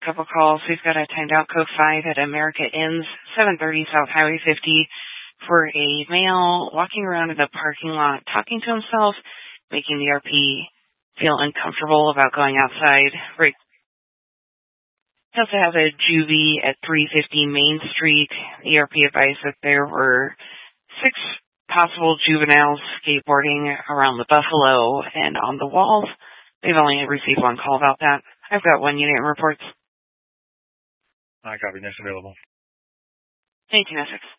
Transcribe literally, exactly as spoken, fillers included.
couple calls. We've got a timed out code five at America Inns, seven thirty South Highway fifty, for a male walking around in the parking lot talking to himself, making the R P feel uncomfortable about going outside. Right. We also have a juvie at three fifty Main Street. The R P advised that there were six possible juveniles skateboarding around the Buffalo and on the walls. They've only received one call about that. I've got one unit in reports. I copy. Next available. eighteen oh six.